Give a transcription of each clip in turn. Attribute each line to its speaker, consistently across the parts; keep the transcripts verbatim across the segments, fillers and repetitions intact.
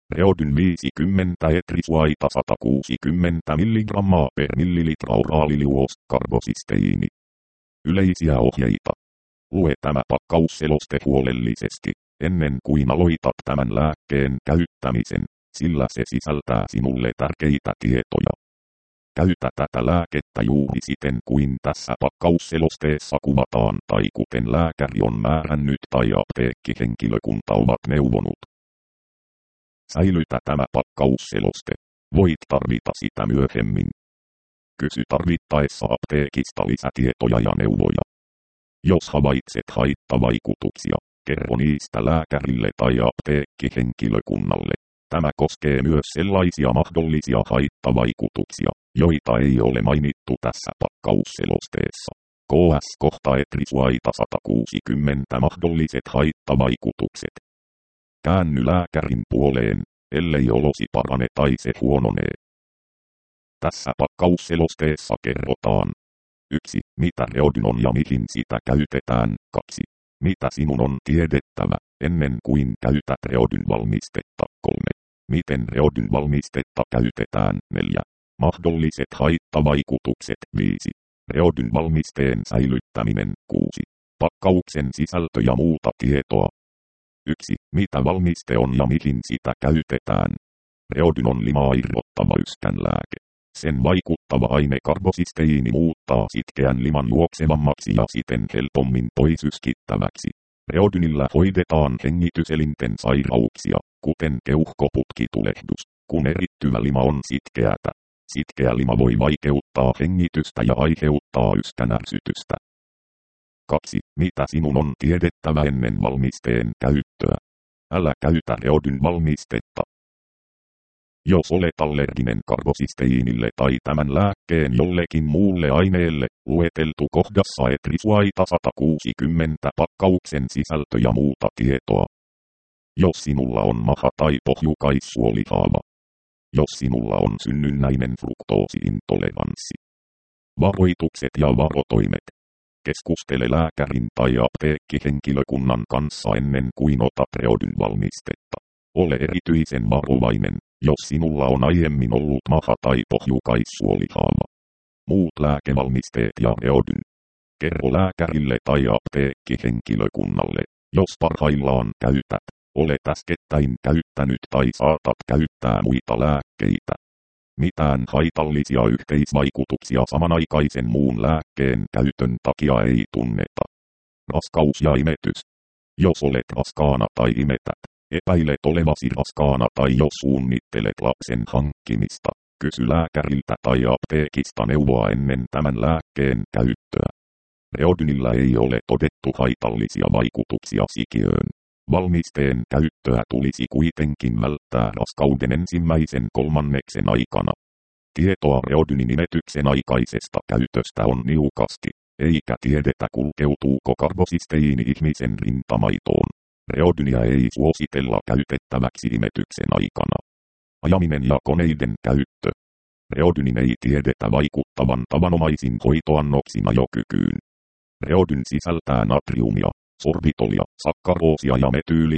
Speaker 1: Reodyn viisikymmentä etrisuaita sata kuusikymmentä milligrammaa per millilitra oraaliliuos karbosisteiini. Yleisiä ohjeita. Lue tämä pakkausseloste huolellisesti, ennen kuin aloitat tämän lääkkeen käyttämisen, sillä se sisältää sinulle tärkeitä tietoja. Käytä tätä lääkettä juuri siten kuin tässä pakkausselosteessa kuvataan tai kuten lääkäri on määrännyt tai apteekkihenkilökunta ovat neuvonut. Säilytä tämä pakkausseloste. Voit tarvita sitä myöhemmin. Kysy tarvittaessa apteekista lisätietoja ja neuvoja. Jos havaitset haittavaikutuksia, kerro niistä lääkärille tai apteekkihenkilökunnalle. Tämä koskee myös sellaisia mahdollisia haittavaikutuksia, joita ei ole mainittu tässä pakkausselosteessa. K S kohta etrisuaita sata kuusikymmentä mahdolliset haittavaikutukset. Käänny lääkärin puoleen, ellei olosi parane tai se huononee. Tässä pakkausselosteessa kerrotaan. yksi. Mitä Reodyn on ja mihin sitä käytetään. kaksi. Mitä sinun on tiedettävä, ennen kuin käytät Reodyn valmistetta. kolme. Miten Reodyn valmistetta käytetään. neljä. Mahdolliset haittavaikutukset. viisi. Reodyn valmisteen säilyttäminen. kuusi. Pakkauksen sisältö ja muuta tietoa. yksi. Mitä valmiste on ja mihin sitä käytetään. Reodyn on limaa irrottava yskänlääke. Sen vaikuttava aine karbosisteiini muuttaa sitkeän liman juoksevammaksi ja siten helpommin poisyskittäväksi. Reodynillä hoidetaan hengityselinten sairauksia, kuten keuhkoputkitulehdus, kun erittyvä lima on sitkeätä. Sitkeä lima voi vaikeuttaa hengitystä ja aiheuttaa yskänärsytystä. kaksi. Mitä sinun on tiedettävä ennen valmisteen käyttöä? Älä käytä Reodyn valmistetta. Jos olet allerginen karbosisteiinille tai tämän lääkkeen jollekin muulle aineelle, lueteltu kohdassa etrisuaita sata kuusikymmentä pakkauksen sisältö ja muuta tietoa. Jos sinulla on maha- tai pohjukaissuolihaava. Jos sinulla on synnynnäinen fruktoosiintoleranssi. Varoitukset ja varotoimet. Keskustele lääkärin tai apteekkihenkilökunnan kanssa ennen kuin otat Reodyn valmistetta. Ole erityisen varovainen, jos sinulla on aiemmin ollut maha- tai pohjukaissuolihaava. Muut lääkevalmisteet ja Reodyn. Kerro lääkärille tai apteekkihenkilökunnalle, jos parhaillaan käytät, olet äskettäin käyttänyt tai saatat käyttää muita lääkkeitä. Mitään haitallisia yhteisvaikutuksia samanaikaisen muun lääkkeen käytön takia ei tunneta. Raskaus ja imetys. Jos olet raskaana tai imetät, epäilet olevasi raskaana tai jos suunnittelet lapsen hankkimista, kysy lääkäriltä tai apteekista neuvoa ennen tämän lääkkeen käyttöä. Reodynillä ei ole todettu haitallisia vaikutuksia sikiöön. Valmisteen käyttöä tulisi kuitenkin välttää raskauden ensimmäisen kolmanneksen aikana. Tietoa Reodynin imetyksen aikaisesta käytöstä on niukasti, eikä tiedetä kulkeutuuko karbosisteiini ihmisen rintamaitoon. Reodynia ei suositella käytettäväksi imetyksen aikana. Ajaminen ja koneiden käyttö. Reodynin ei tiedetä vaikuttavan tavanomaisin hoitoannoksina ajokykyyn. Reodyn sisältää natriumia, sorbitolia, sakkaroosia ja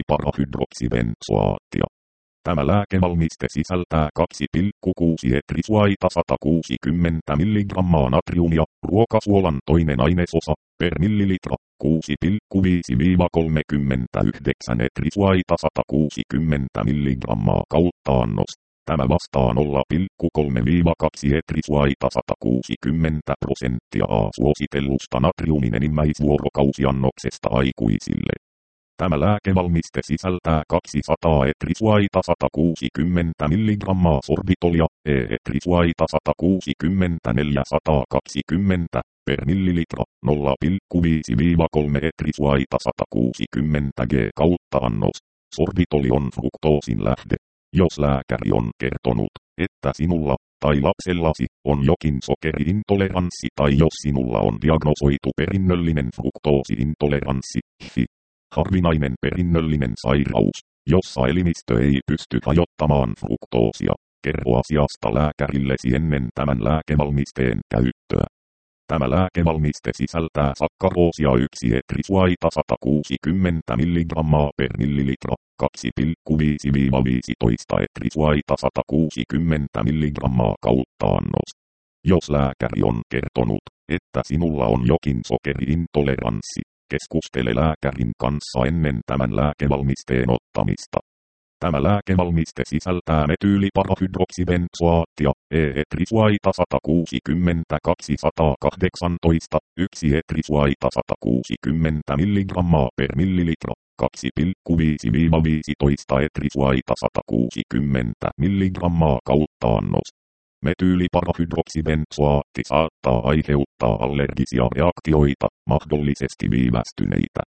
Speaker 1: metyyliparahydroksibenzoaattia. Tämä lääkevalmiste sisältää kaksi pilkku kuusi etrisuaita sata kuusikymmentä milligrammaa natriumia, ruokasuolan toinen ainesosa, per millilitra, kuusi pilkku viisi kolmekymmentäyhdeksän etrisuaita sata kuusikymmentä milligrammaa kautta annos. Tämä vastaa nolla pilkku kolme kaksi etrisuaita sata kuusikymmentä prosenttia A suositellusta natriumin enimmäisvuorokausiannoksesta aikuisille. Tämä lääkevalmiste sisältää kaksisataa etrisuaita sata kuusikymmentä milligrammaa sorbitolia, E-etrisuaita sata kuusikymmentä neljäsataakaksikymmentä per millilitra, nolla pilkku viisi kolme etrisuaita sata kuusikymmentä G kautta annos. Sorbitoli on fruktoosin lähde. Jos lääkäri on kertonut, että sinulla tai lapsellasi on jokin sokeriintoleranssi tai jos sinulla on diagnosoitu perinnöllinen fruktoosiintoleranssi, H I V, harvinainen perinnöllinen sairaus, jossa elimistö ei pysty hajottamaan fruktoosia, kerro asiasta lääkärillesi ennen tämän lääkevalmisteen käyttöä. Tämä lääkevalmiste sisältää sakkaroosia yksi etrisuaita sata kuusikymmentä milligrammaa per millilitra, kaksi pilkku viisi viisitoista etrisuaita sata kuusikymmentä milligrammaa kautta annos. Jos lääkäri on kertonut, että sinulla on jokin sokeriintoleranssi, keskustele lääkärin kanssa ennen tämän lääkevalmisteen ottamista. Tämä lääkevalmiste sisältää metyyliparahydroksibenzoaattia, E-etrisuaita sata kuusikymmentä kaksisataakahdeksantoista, yksi etrisuaita sata kuusikymmentä milligrammaa per millilitra, kaksi pilkku viisi viisitoista etrisuaita sata kuusikymmentä milligrammaa kautta annos. Metyyliparahydroksibenzoaatti saattaa aiheuttaa allergisia reaktioita, mahdollisesti viivästyneitä.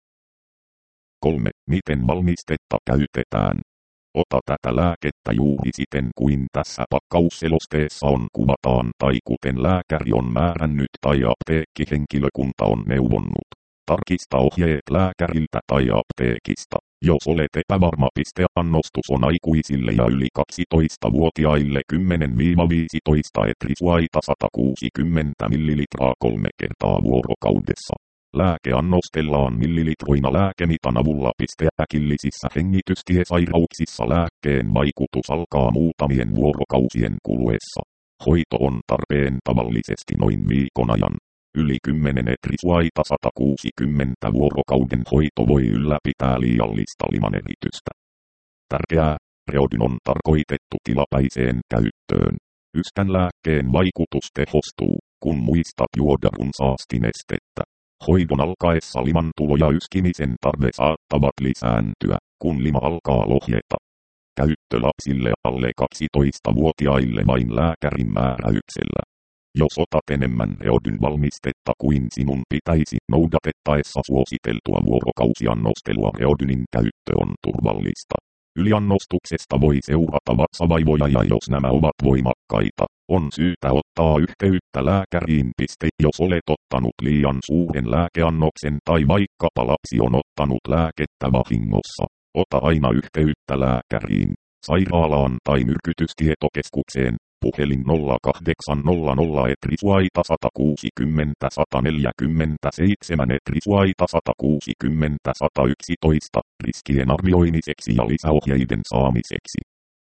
Speaker 1: kolme. Miten valmistetta käytetään? Ota tätä lääkettä juuri siten kuin tässä pakkausselosteessa on kuvataan tai kuten lääkäri on määrännyt tai apteekkihenkilökunta on neuvonnut. Tarkista ohjeet lääkäriltä tai apteekista. Jos olet epävarma, pisteannostus on aikuisille ja yli kaksitoistavuotiaille kymmenen viisitoista etrisuaita sata kuusikymmentä millilitraa kolme kertaa vuorokaudessa. Lääke annostellaan millilitroina lääkemitan avulla. Äkillisissä hengitystiesairauksissa lääkkeen vaikutus alkaa muutamien vuorokausien kuluessa. Hoito on tarpeen tavallisesti noin viikon ajan. Yli kymmenen etrisuaita sata kuusikymmentä vuorokauden hoito voi ylläpitää liiallista limaneritystä. Tärkeää, Reodyn on tarkoitettu tilapäiseen käyttöön. Yskän lääkkeen vaikutus tehostuu, kun muistat juoda runsaasti nestettä. Hoidon alkaessa limantulo ja yskimisen tarve saattavat lisääntyä, kun lima alkaa lohjeta. Käyttö lapsille alle kaksitoistavuotiaille vain lääkärin määräyksellä. Jos otat enemmän Reodyn valmistetta kuin sinun pitäisi noudatettaessa suositeltua vuorokausiannostelua, Reodynin käyttö on turvallista. Yliannostuksesta voi seurata vatsavaivoja ja jos nämä ovat voimakkaita, on syytä ottaa yhteyttä lääkäriin. Jos olet ottanut liian suuren lääkeannoksen tai vaikkapa lapsi on ottanut lääkettä vahingossa, ota aina yhteyttä lääkäriin, sairaalaan tai myrkytystietokeskukseen. Puhelin nolla kahdeksan nolla nolla etrisuaita sata kuusikymmentä sata neljäkymmentäseitsemän etrisuaita sata kuusikymmentä sata yksitoista riskien arvioimiseksi ja lisäohjeiden saamiseksi.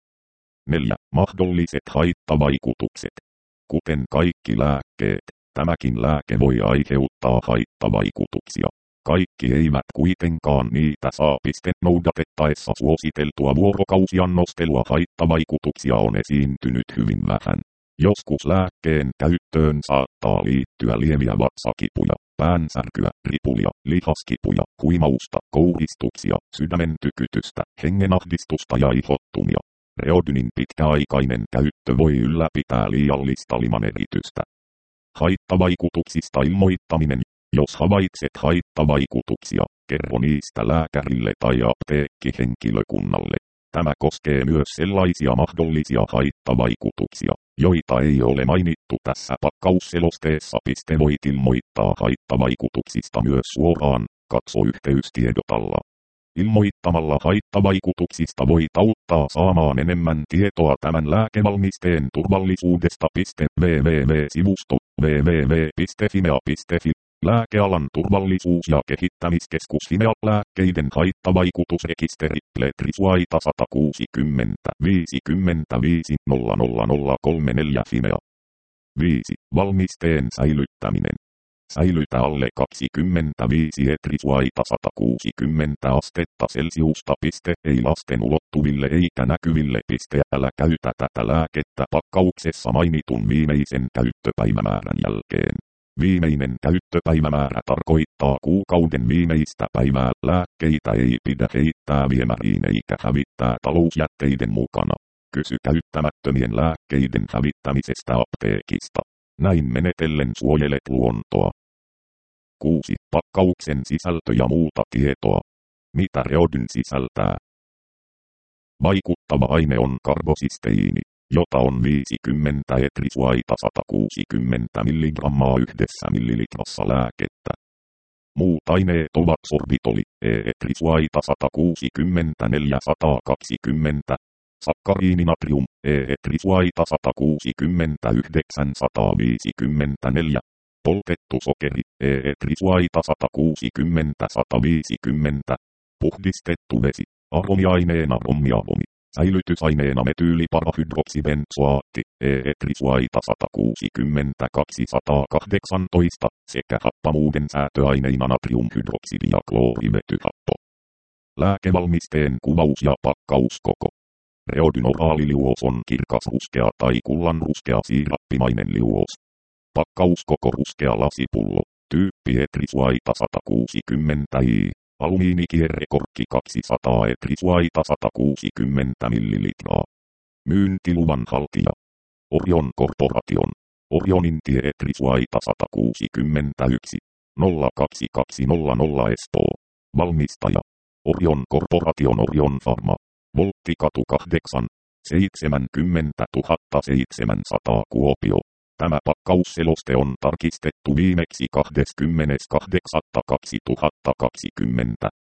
Speaker 1: neljä. Mahdolliset haittavaikutukset. Kuten kaikki lääkkeet, tämäkin lääke voi aiheuttaa haittavaikutuksia. Kaikki eivät kuitenkaan niitä saa. Noudatettaessa suositeltua vuorokausiannostelua haittavaikutuksia on esiintynyt hyvin vähän. Joskus lääkkeen käyttöön saattaa liittyä lieviä vatsakipuja, päänsärkyä, ripulia, lihaskipuja, huimausta, kouristuksia, sydämen tykytystä, hengenahdistusta ja ihottumia. Reodynin pitkäaikainen käyttö voi ylläpitää liiallista limaneritystä. Haittavaikutuksista ilmoittaminen. Jos havaitset haittavaikutuksia, kerro niistä lääkärille tai apteekkihenkilökunnalle. Tämä koskee myös sellaisia mahdollisia haittavaikutuksia, joita ei ole mainittu tässä pakkausselosteessa. Voit ilmoittaa haittavaikutuksista myös suoraan, katso yhteystiedot alla. Ilmoittamalla haittavaikutuksista voit auttaa saamaan enemmän tietoa tämän lääkevalmisteen turvallisuudesta. www-sivusto www piste fimea piste fi Lääkealan turvallisuus- ja kehittämiskeskus Fimea lääkkeiden haittavaikutusrekisteri Letrisuaita sata kuusikymmentä viisikymmentäviisi nolla nolla nolla kolmekymmentäneljä Fimea. viisi. Valmisteen säilyttäminen. Säilytä alle kaksikymmentäviisi etrisuaita sata kuusikymmentä astetta Celsiusta. Ei lasten ulottuville eikä näkyville. Älä käytä tätä lääkettä pakkauksessa mainitun viimeisen käyttöpäivämäärän jälkeen. Viimeinen käyttöpäivämäärä tarkoittaa kuukauden viimeistä päivää. Lääkkeitä ei pidä heittää viemäriin eikä hävittää talousjätteiden mukana. Kysy käyttämättömien lääkkeiden hävittämisestä apteekista. Näin menetellen suojelet luontoa. kuusi. Pakkauksen sisältö ja muuta tietoa. Mitä Reodyn sisältää? Vaikuttava aine on karbosisteiini, jota on viisikymmentä etrisuaita sata kuusikymmentä milligrammaa yhdessä millilitrassa lääkettä. Muut aineet ovat sorbitoli, E-etrisuaita sata kuusikymmentä neljäsataakaksikymmentä, sakkariininatrium, E-etrisuaita sata kuusikymmentä yhdeksänsataa viisikymmentäneljä, poltettu sokeri, E-etrisuaita sata kuusikymmentä sata viisikymmentä, puhdistettu vesi, aromiaineena rommiaromi, säilytysaineena metyyliparahydroksibenzoaatti, E-etrisuaita sata kuusikymmentä kaksisataakahdeksantoista, sekä happamuuden säätöaineina natriumhydroksidi ja kloorimetyhappo. Lääkevalmisteen kuvaus ja pakkauskoko. Reodynoraaliliuos on kirkas ruskea tai kullanruskea siirappimainen liuos. Pakkauskoko ruskea lasipullo, tyyppi etrisuaita sata kuusikymmentä I, alumiinikierrekorkki kaksisataa etrisuaita sata kuusikymmentä millilitraa. Myyntiluvan haltija. Orion Corporation. Orionin tie etrisuaita sata kuusikymmentäyksi, nolla kaksi kaksi nolla nolla Espoo. Valmistaja. Orion Corporation Orion Pharma. Volttikatu kahdeksan, seitsemänkymmentätuhatta seitsemänsataa Kuopio. Tämä pakkausseloste on tarkistettu viimeksi kahdeskymmenes kahdeksatta kaksituhattakaksikymmentä.